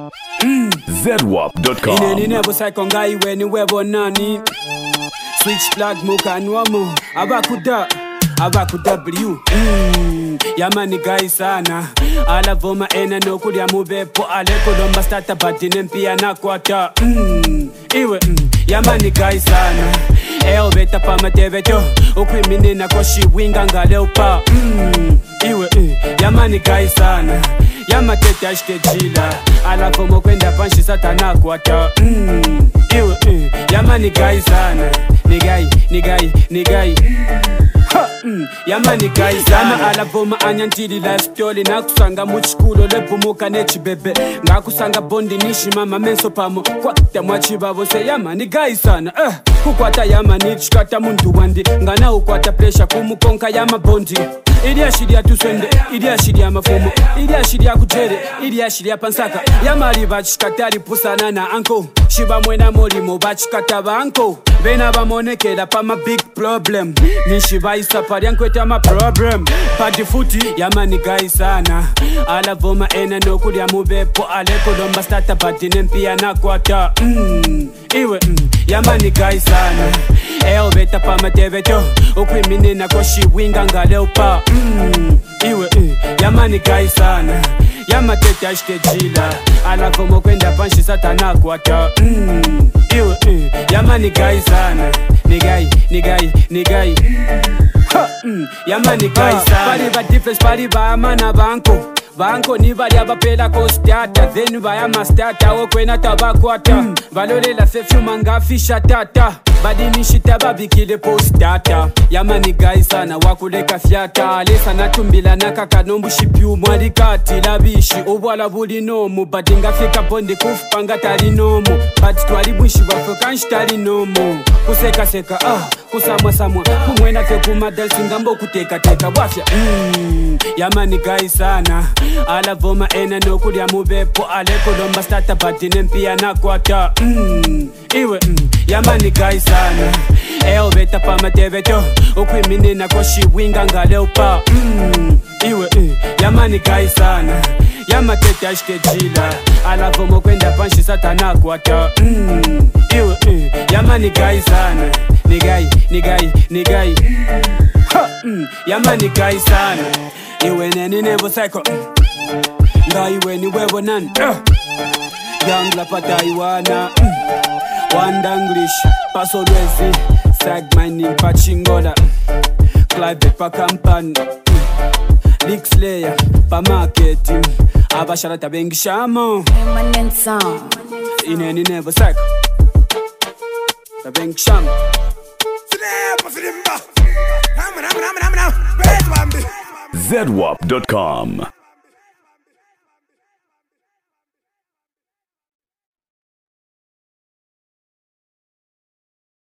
ZWAP.com. Ineni nebo psycho ngai weni webo nani. Switch plug mukanwamo. Abakuda W. Yamani guy sana. Alavoma ena no kulia mubepo. Aleko lomba starta badine mpia na kwata. Iwe yamani guy sana. Eo beta pa matebeto. Ukwimini na koshi winga ngaleopa. Iwe yamani guy sana. Yamatete ashke jila. Alavomo kwenda panshi satana kwata. Iwe yamani guy sana. Nigai Yamani guys sana alavoma anyantili life story nakusanga muchikulo lepumuka nechibebe ngakusanga bondi nishi mama menso pamo kwakita mwachibabo se yamani guys sana kukwata yamani chikata muntu wandi ngana ukwata pressure kumukonka yama bondi Idia shiria tusende, idia shiria mafumo, idia shiria kujere, idia shiria pansaka Yamari bachikatari pusana na anko Shiba mwena molimo bachikataba anko Vena bamonekela pa ma big problem Nishiba isapari yankweta ma problem Padi futi, yamani guy sana Alavoma ena no kulia mubepo Aleko lomba starta badine mpia na kwata Iwe, yamani guy sana Eo beta pa matebeto Ukwimini na koshi winga ngaleopa Iwe, yamani guy sana Yamatete ashke jila Alavomo kwenda panshi satana kwata Iwe, yamani guy sana Nigai Yamani guy sana Pari ba difference, pari ba amana banko ni bali abapela ko stata then baya mastata okwena tabakwata valole la perfume ngafisha tata badini shita babikile postata yamani guy sana wakuleka fyata lesa natumbila nakakanombu shipyu mwalikati labishi obwala buli nomu badinga fika bonde kufupanga tali nomu but twali bwishi bafokanshi tali nomu kuseka kusamwa kumwena fe kumadansi ngambo kuteka bwafya yamani guy sana Alavoma ena no kulia mubepo Aleko lomba starta badine mpia na kwata Iwe yamani guy sana Eo beta pa matebeto Ukwimini na koshi winga ngaleopa Iwe yamani guy sana Yamatete ashke jila Alavomo kwenda panshi satana kwata Iwe yamani guy sana Nigai Yamani guy sana Iwe neni nebo psycho Ngai weni webo nan Young la pataiwana Wandanglish Paso lwezi Sag mining pachingola Clive pa kampan Lick Slayer pa marketing Abasharata bengishamo Permanent sound Ineni nebo psycho Tabengishamo ZWAP.com.